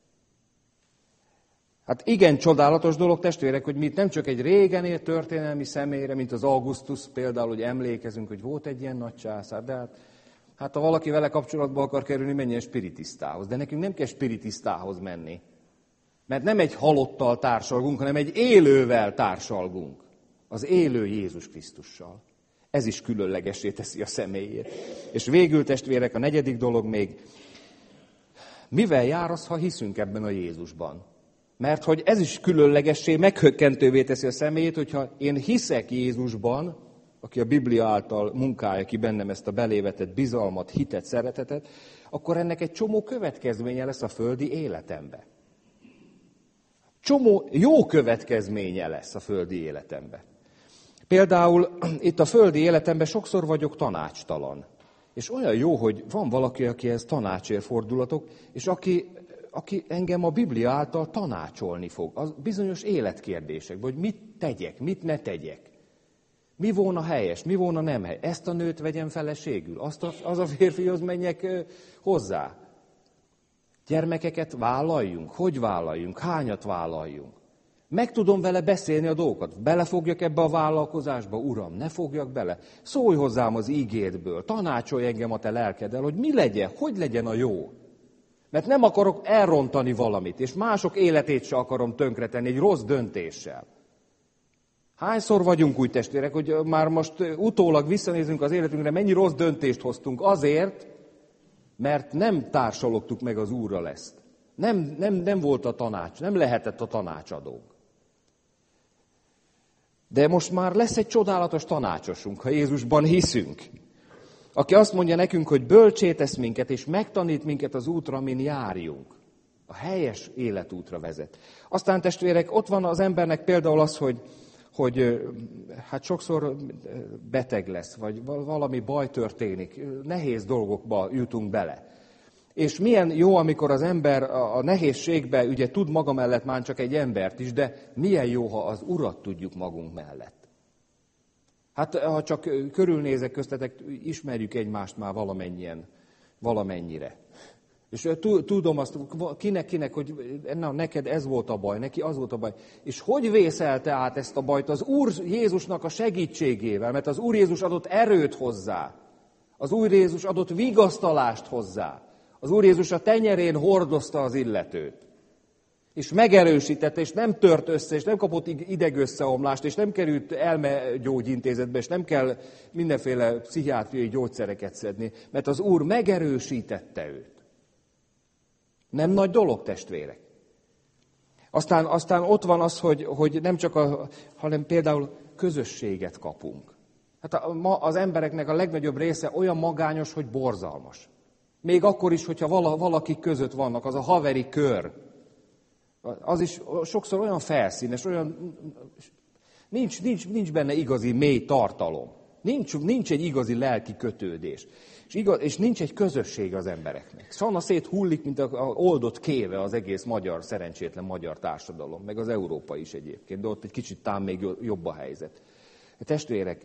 Hát igen csodálatos dolog, testvérek, hogy mi itt nem csak egy régen élt történelmi személyre, mint az Augustus például, hogy emlékezünk, hogy volt egy ilyen nagy császár, de hát ha valaki vele kapcsolatba akar kerülni, menjen spiritisztához. De nekünk nem kell spiritisztához menni. Mert nem egy halottal társalgunk, hanem egy élővel társalgunk. Az élő Jézus Krisztussal. Ez is különlegessé teszi a személyét. És végül, testvérek, a negyedik dolog még, mivel jár az, ha hiszünk ebben a Jézusban? Mert hogy ez is különlegessé, meghökkentővé teszi a személyét, hogyha én hiszek Jézusban, aki a Biblia által munkálja ki bennem ezt a belévetett bizalmat, hitet, szeretetet, akkor ennek egy csomó következménye lesz a földi életembe. Csomó jó következménye lesz a földi életembe. Például itt a földi életemben sokszor vagyok tanácstalan. És olyan jó, hogy van valaki, akihez tanácsért fordulatok, és aki engem a Biblia által tanácsolni fog. Az bizonyos életkérdésekben, hogy mit tegyek, mit ne tegyek. Mi volna helyes, mi volna nem helyes. Ezt a nőt vegyem feleségül, az a férfihoz menjek hozzá. Gyermekeket vállaljunk, hogy vállaljunk, hányat vállaljunk. Meg tudom vele beszélni a dolgokat. Belefogjak ebbe a vállalkozásba, Uram, ne fogjak bele. Szólj hozzám az ígédből, tanácsolj engem a te lelkeddel, hogy mi legyen, hogy legyen a jó. Mert nem akarok elrontani valamit, és mások életét se akarom tönkretenni egy rossz döntéssel. Hányszor vagyunk úgy, testvérek, hogy már most utólag visszanézünk az életünkre, mennyi rossz döntést hoztunk azért, mert nem társalogtuk meg az Úrral ezt. Nem volt a tanács, nem lehetett a tanácsadónk. De most már lesz egy csodálatos tanácsosunk, ha Jézusban hiszünk, aki azt mondja nekünk, hogy bölcsé tesz minket, és megtanít minket az útra, amin járjunk. A helyes életútra vezet. Aztán, testvérek, ott van az embernek például az, hogy hát sokszor beteg lesz, vagy valami baj történik, nehéz dolgokba jutunk bele. És milyen jó, amikor az ember a nehézségbe ugye tud maga mellett már csak egy embert is, de milyen jó, ha az Urat tudjuk magunk mellett. Hát ha csak körülnézek köztetek, ismerjük egymást már valamennyire. És tudom azt, kinek, hogy neked ez volt a baj, neki az volt a baj. És hogy vészelte át ezt a bajt? Az Úr Jézusnak a segítségével, mert az Úr Jézus adott erőt hozzá. Az Úr Jézus adott vigasztalást hozzá. Az Úr Jézus a tenyerén hordozta az illetőt. És megerősítette, és nem tört össze, és nem kapott idegösszeomlást, és nem került elmegyógyintézetbe, és nem kell mindenféle pszichiátriai gyógyszereket szedni, mert az Úr megerősítette őt. Nem nagy dolog, testvérek. Aztán ott van az, hogy nem csak hanem például közösséget kapunk. Hát ma az embereknek a legnagyobb része olyan magányos, hogy borzalmas. Még akkor is, hogyha valaki között vannak, az a haveri kör. Az is sokszor olyan felszínes, olyan nincs benne igazi mély tartalom. Nincs egy igazi lelki kötődés. És nincs egy közösség az embereknek. Sanna széthullik, mint a oldott kéve az egész szerencsétlen magyar társadalom, meg az Európa is egyébként, de ott egy kicsit talán még jobb a helyzet. Testvérek,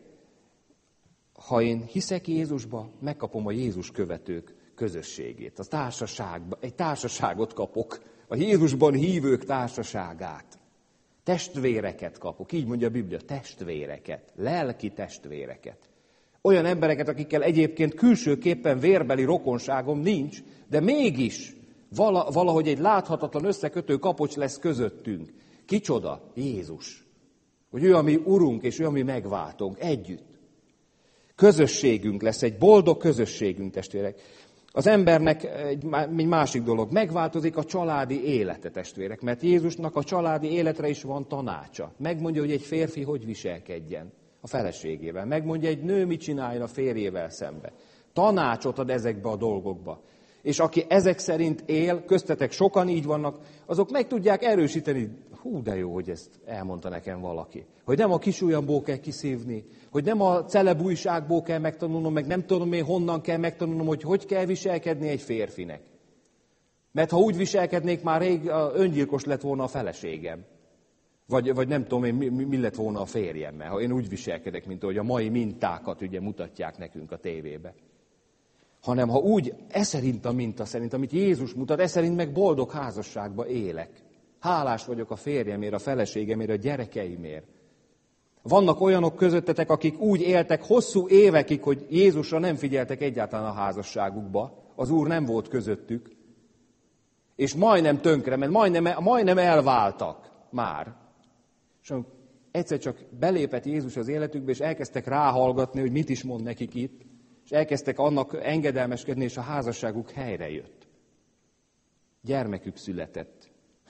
ha én hiszek Jézusba, megkapom a Jézus követők közösségét. Egy társaságot kapok, a Jézusban hívők társaságát. Testvéreket kapok, így mondja a Biblia, testvéreket, lelki testvéreket. Olyan embereket, akikkel egyébként külsőképpen vérbeli rokonságom nincs, de mégis valahogy egy láthatatlan összekötő kapocs lesz közöttünk. Kicsoda? Jézus. Hogy ő a mi Urunk, és ő a mi megváltónk együtt. Közösségünk lesz, egy boldog közösségünk, testvérek. Az embernek egy másik dolog, megváltozik a családi élete, testvérek, mert Jézusnak a családi életre is van tanácsa. Megmondja, hogy egy férfi hogy viselkedjen a feleségével. Megmondja, egy nő mit csináljon a férjével szembe. Tanácsot ad ezekbe a dolgokba. És aki ezek szerint él, köztetek sokan így vannak, azok meg tudják erősíteni. Hú, de jó, hogy ezt elmondta nekem valaki. Hogy nem a kisujjamból kell kiszívni, hogy nem a celebújságból kell megtanulnom, meg nem tudom én honnan kell megtanulnom, hogy kell viselkedni egy férfinek. Mert ha úgy viselkednék, már rég öngyilkos lett volna a feleségem. Vagy nem tudom én, mi lett volna a férjemmel, ha én úgy viselkedek, mint ahogy a mai mintákat ugye mutatják nekünk a tévébe. Hanem ha úgy, szerint a minta szerint, amit Jézus mutat, szerint meg boldog házasságba élek. Hálás vagyok a férjemért, a feleségemért, a gyerekeimért. Vannak olyanok közöttetek, akik úgy éltek hosszú évekig, hogy Jézusra nem figyeltek egyáltalán a házasságukba. Az Úr nem volt közöttük. És majdnem tönkrement, majdnem elváltak már. És egyszer csak belépett Jézus az életükbe, és elkezdtek ráhallgatni, hogy mit is mond nekik itt, és elkezdtek annak engedelmeskedni, és a házasságuk helyre jött. Gyermekük született.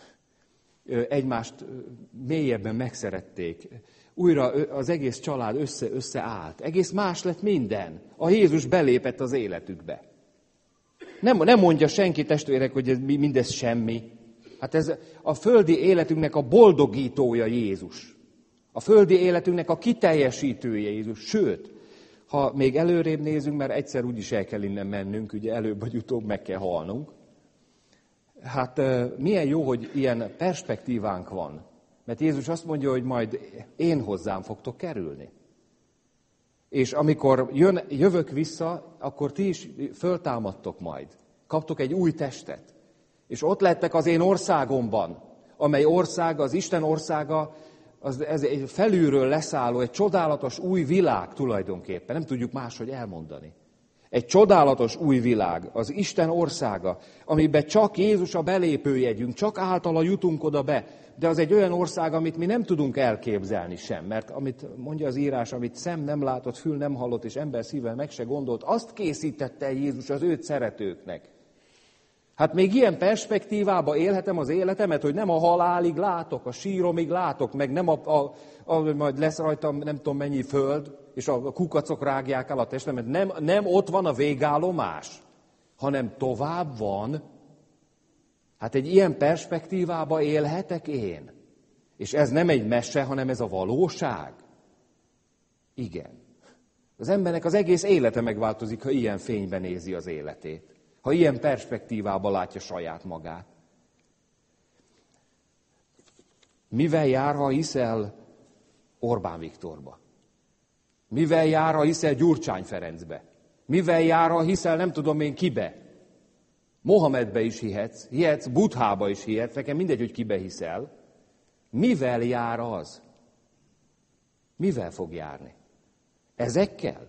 Egymást mélyebben megszerették. Újra az egész család összeállt. Egész más lett minden. A Jézus belépett az életükbe. Nem mondja senki, testvérek, hogy mindez semmi. Hát ez a földi életünknek a boldogítója Jézus. A földi életünknek a kiteljesítője Jézus. Sőt, ha még előrébb nézünk, mert egyszer úgyis el kell innen mennünk, ugye előbb vagy utóbb meg kell halnunk. Hát milyen jó, hogy ilyen perspektívánk van. Mert Jézus azt mondja, hogy majd én hozzám fogtok kerülni. És amikor jövök vissza, akkor ti is föltámadtok majd. Kaptok egy új testet. És ott lettek az én országomban, amely ország, az Isten országa, ez egy felülről leszálló, egy csodálatos új világ tulajdonképpen. Nem tudjuk máshogy elmondani. Egy csodálatos új világ, az Isten országa, amiben csak Jézus a belépőjegyünk, csak általa jutunk oda be. De az egy olyan ország, amit mi nem tudunk elképzelni sem, mert amit mondja az írás, amit szem nem látott, fül nem hallott, és ember szíve meg se gondolt, azt készítette Jézus az őt szeretőknek. Hát még ilyen perspektívába élhetem az életemet, hogy nem a halálig látok, a síromig látok, meg nem majd lesz rajtam nem tudom mennyi föld, és a kukacok rágják el a testemet. Nem ott van a végállomás, hanem tovább van. Hát egy ilyen perspektívába élhetek én. És ez nem egy mese, hanem ez a valóság. Igen. Az embernek az egész élete megváltozik, ha ilyen fényben nézi az életét. Ha ilyen perspektívába látja saját magát. Mivel jár, ha hiszel Orbán Viktorba? Mivel jár, ha hiszel Gyurcsány Ferencbe? Mivel jár, ha hiszel nem tudom én kibe? Mohamedbe is hihetsz, Buddhába is hihetsz, nekem mindegy, hogy kibe hiszel. Mivel jár az? Mivel fog járni? Ezekkel?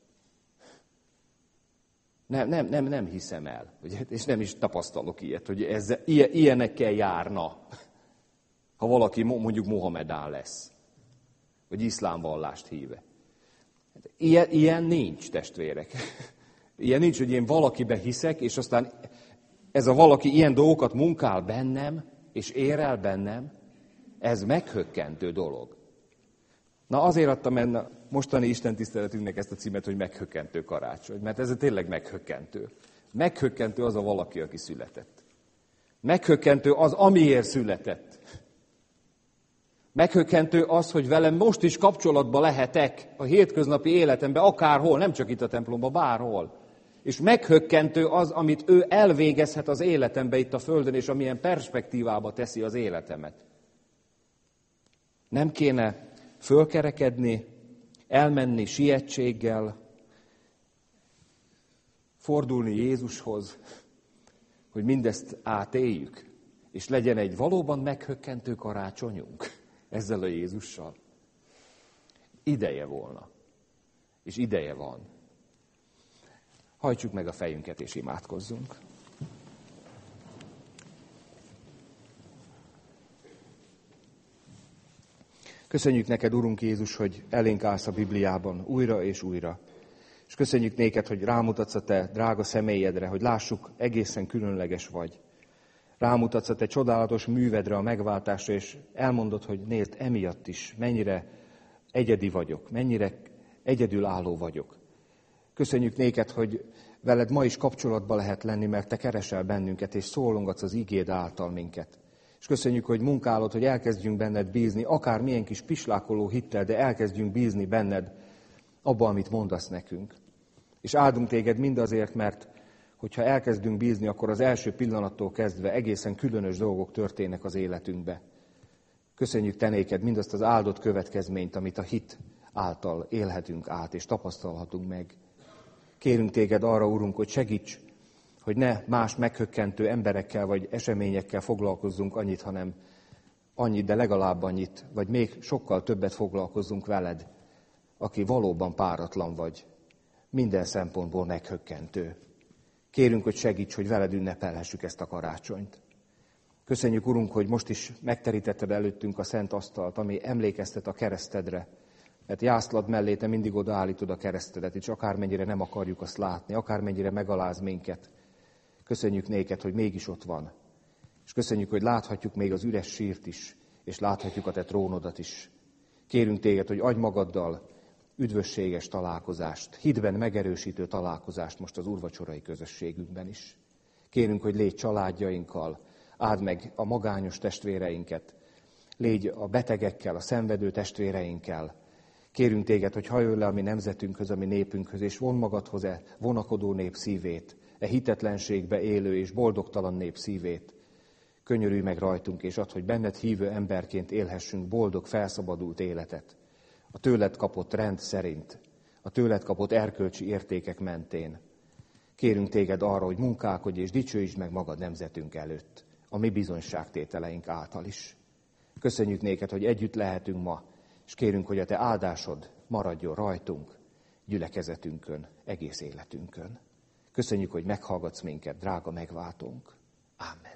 Nem hiszem el, és nem is tapasztalok ilyet, hogy ilyenekkel járna, ha valaki mondjuk Mohamedán lesz, vagy iszlám vallást híve. Ilyen nincs, testvérek. Ilyen nincs, hogy én valakibe hiszek, és aztán ez a valaki ilyen dolgokat munkál bennem, és ér el bennem, ez meghökkentő dolog. Na azért adtam a mostani istentiszteletünknek ezt a címet, hogy meghökkentő karácsony, mert ez tényleg meghökkentő. Meghökkentő az a valaki, aki született. Meghökkentő az, amiért született. Meghökkentő az, hogy velem most is kapcsolatban lehetek a hétköznapi életemben, akárhol, nem csak itt a templomban, bárhol. És meghökkentő az, amit ő elvégezhet az életemben itt a földön, és amilyen perspektívába teszi az életemet. Nem kéne fölkerekedni, elmenni sietséggel, fordulni Jézushoz, hogy mindezt átéljük, és legyen egy valóban meghökkentő karácsonyunk ezzel a Jézussal. Ideje volna, és ideje van. Hajtsuk meg a fejünket, és imádkozzunk. Köszönjük neked, Urunk Jézus, hogy elénk állsz a Bibliában újra és újra. És köszönjük néked, hogy rámutatsz a te drága személyedre, hogy lássuk, egészen különleges vagy. Rámutatsz a te csodálatos művedre, a megváltásra, és elmondod, hogy nézd, emiatt is mennyire egyedi vagyok, mennyire egyedülálló vagyok. Köszönjük néked, hogy veled ma is kapcsolatban lehet lenni, mert te keresel bennünket, és szólongatsz az igéd által minket. És köszönjük, hogy munkálod, hogy elkezdjünk benned bízni, akár milyen kis pislákoló hittel, de elkezdjünk bízni benned abba, amit mondasz nekünk. És áldunk téged mindazért, mert hogyha elkezdünk bízni, akkor az első pillanattól kezdve egészen különös dolgok történnek az életünkbe. Köszönjük te néked mindazt az áldott következményt, amit a hit által élhetünk át, és tapasztalhatunk meg. Kérünk téged arra, Urunk, hogy segíts, hogy ne más meghökkentő emberekkel vagy eseményekkel foglalkozzunk annyit, hanem annyit, de legalább annyit, vagy még sokkal többet foglalkozzunk veled, aki valóban páratlan vagy, minden szempontból meghökkentő. Kérünk, hogy segíts, hogy veled ünnepelhessük ezt a karácsonyt. Köszönjük, Urunk, hogy most is megterítetted előttünk a szent asztalt, ami emlékeztet a keresztedre. Mert jászlad mellé te mindig odaállítod a keresztedet, és akármennyire nem akarjuk azt látni, akármennyire megaláz minket. Köszönjük néked, hogy mégis ott van. És köszönjük, hogy láthatjuk még az üres sírt is, és láthatjuk a te trónodat is. Kérünk téged, hogy adj magaddal üdvösséges találkozást, hitben megerősítő találkozást most az úrvacsorai közösségünkben is. Kérünk, hogy légy családjainkkal, áld meg a magányos testvéreinket, légy a betegekkel, a szenvedő testvéreinkkel. Kérünk téged, hogy hajolj le a mi nemzetünkhöz, a mi népünkhöz, és von magadhoz vonakodó nép szívét, hitetlenségbe élő és boldogtalan nép szívét. Könyörülj meg rajtunk, és add, hogy benned hívő emberként élhessünk boldog, felszabadult életet. A tőled kapott rend szerint, a tőled kapott erkölcsi értékek mentén. Kérünk téged arra, hogy munkálkodj és dicsőítsd meg magad nemzetünk előtt, a mi bizonyságtételeink által is. Köszönjük néked, hogy együtt lehetünk ma, és kérünk, hogy a te áldásod maradjon rajtunk, gyülekezetünkön, egész életünkön. Köszönjük, hogy meghallgatsz minket, drága megváltónk. Ámen.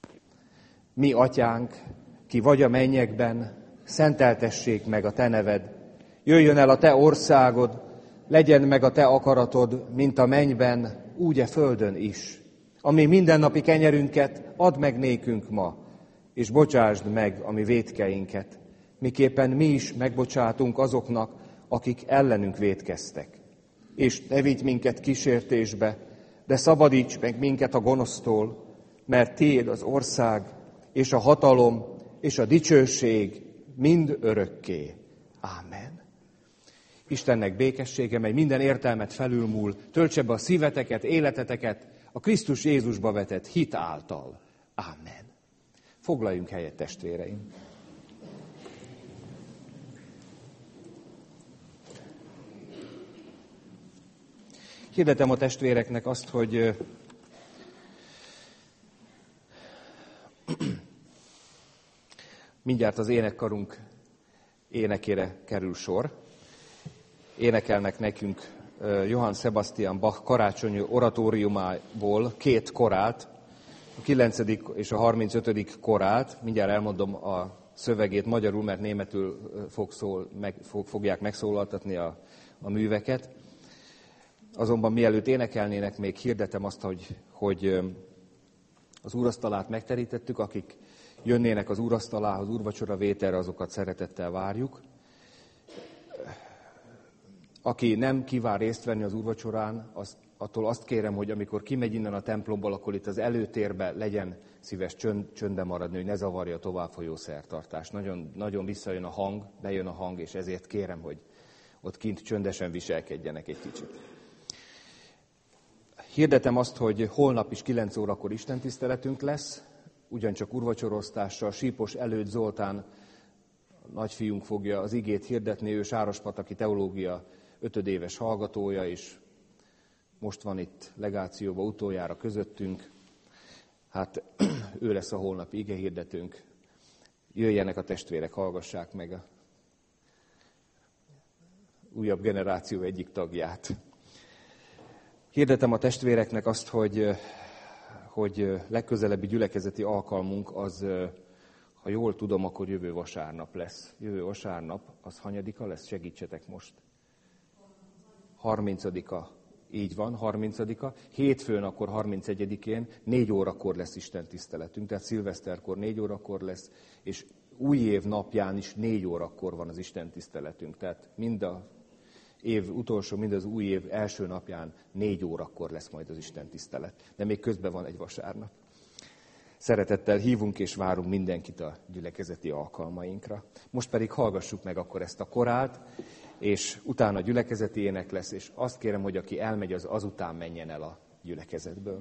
Mi, atyánk, ki vagy a mennyekben, szenteltessék meg a te neved. Jöjjön el a te országod, legyen meg a te akaratod, mint a mennyben, úgy a földön is. Ami mindennapi kenyerünket add meg nékünk ma, és bocsásd meg a mi vétkeinket, miképpen mi is megbocsátunk azoknak, akik ellenünk vétkeztek. És ne vigy minket kísértésbe, de szabadíts meg minket a gonosztól, mert tiéd az ország, és a hatalom, és a dicsőség mind örökké. Ámen. Istennek békessége, mely minden értelmet felülmúl, töltse be a szíveteket, életeteket a Krisztus Jézusba vetett hit által. Ámen. Foglaljunk helyet, testvéreim. Hirdetem a testvéreknek azt, hogy mindjárt az énekkarunk énekére kerül sor. Énekelnek nekünk Johann Sebastian Bach karácsonyi oratóriumából 2 korált, a 9. és a 35. korált. Mindjárt elmondom a szövegét magyarul, mert németül fogják megszólaltatni a műveket. Azonban mielőtt énekelnének, még hirdetem azt, hogy az úrasztalát megterítettük, akik jönnének az úrasztalához, úrvacsora vételre, azokat szeretettel várjuk. Aki nem kíván részt venni az úrvacsorán, attól azt kérem, hogy amikor kimegy innen a templomból, akkor itt az előtérben legyen szíves csöndben maradni, hogy ne zavarja a továbbfolyó szertartást. Nagyon, nagyon visszajön a hang, bejön a hang, és ezért kérem, hogy ott kint csöndesen viselkedjenek egy kicsit. Hirdetem azt, hogy holnap is 9 órakor istentiszteletünk lesz, ugyancsak úrvacsorosztással. Sípos Előd Zoltán nagyfiunk fogja az igét hirdetni, ő Sárospataki teológia 5. éves hallgatója, és most van itt legációban utoljára közöttünk. Hát ő lesz a holnapi igehirdetőnk. Jöjjenek a testvérek, hallgassák meg a újabb generáció egyik tagját. Hirdetem a testvéreknek azt, hogy legközelebbi gyülekezeti alkalmunk az, ha jól tudom, akkor jövő vasárnap lesz. Jövő vasárnap, az hanyadika lesz? Segítsetek most. 30-a. Így van, 30-a. Hétfőn akkor 31-én 4 órakor lesz istentiszteletünk, tehát szilveszterkor 4 órakor lesz, és új év napján is 4 órakor van az istentiszteletünk. Tehát mind a év utolsó, mind az új év első napján 4 órakor lesz majd az istentisztelet. De még közben van egy vasárnap. Szeretettel hívunk és várunk mindenkit a gyülekezeti alkalmainkra. Most pedig hallgassuk meg akkor ezt a korált, és utána gyülekezeti ének lesz, és azt kérem, hogy aki elmegy, az azután menjen el a gyülekezetből.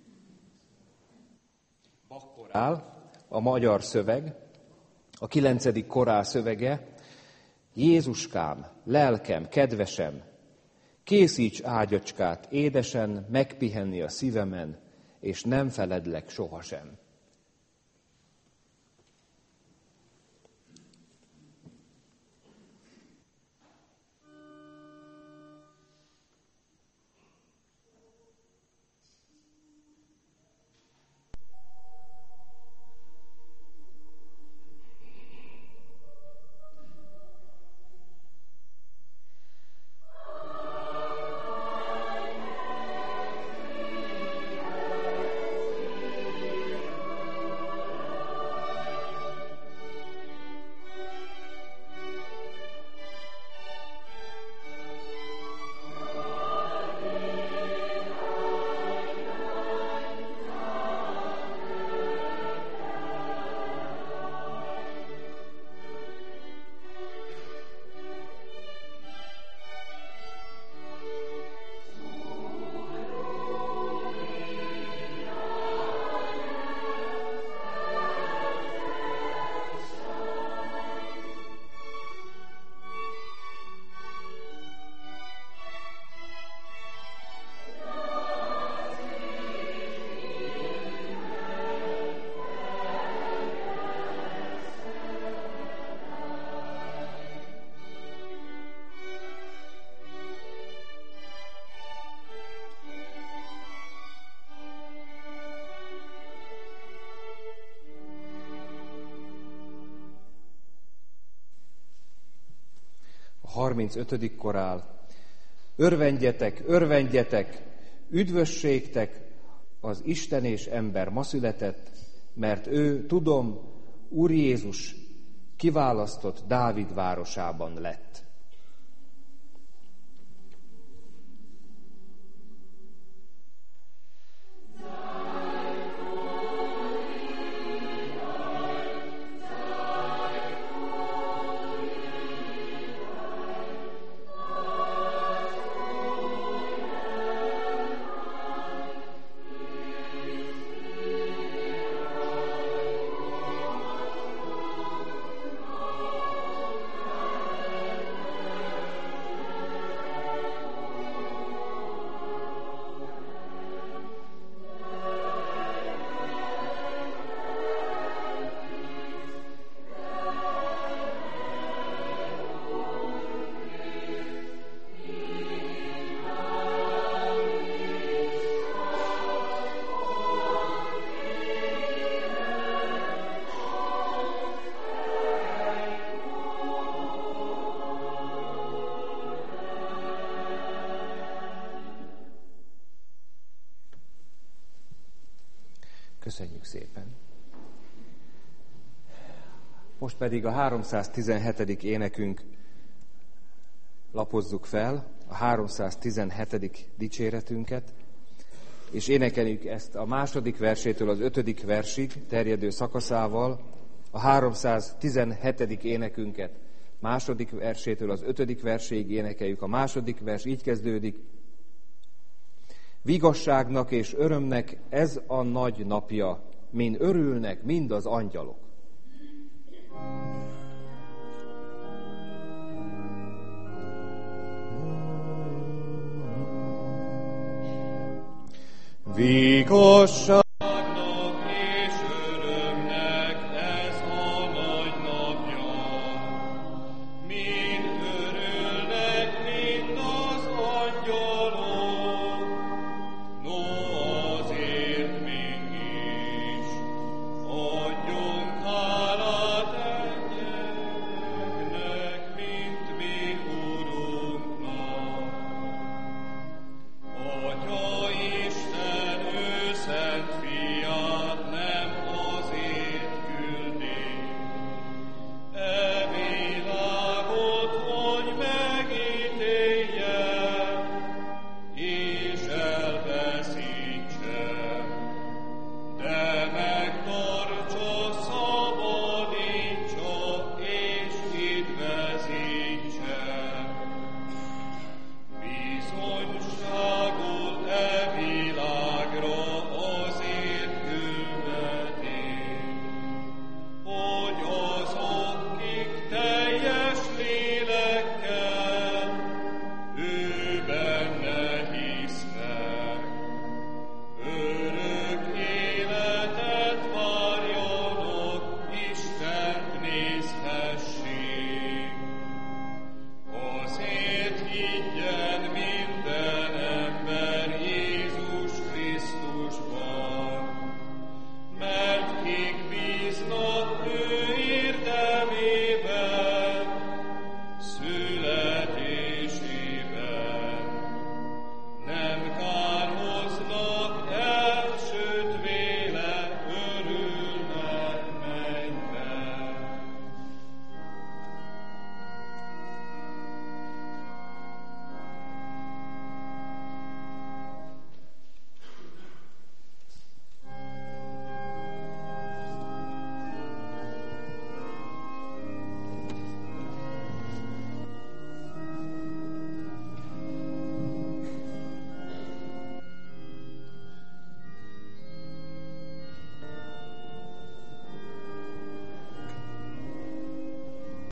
Bach korál, a magyar szöveg, a 9. korál szövege: Jézuskám, lelkem, kedvesem, készíts ágyacskát édesen, megpihenni a szívemen, és nem feledlek sohasem. 35. korál. Örvendjetek, örvendjetek, üdvösségtek, az Isten és ember ma született, mert ő, tudom, Úr Jézus kiválasztott Dávid városában lett. Köszönjük szépen! Most pedig a 317. énekünk lapozzuk fel, a 317. dicséretünket, és énekeljük ezt a második versétől az 5. versig terjedő szakaszával, a 317. énekünket második versétől az 5. verséig énekeljük. A második vers így kezdődik: Vigasságnak és örömnek ez a nagy napja, min örülnek mind az angyalok. Vigasság. Amen.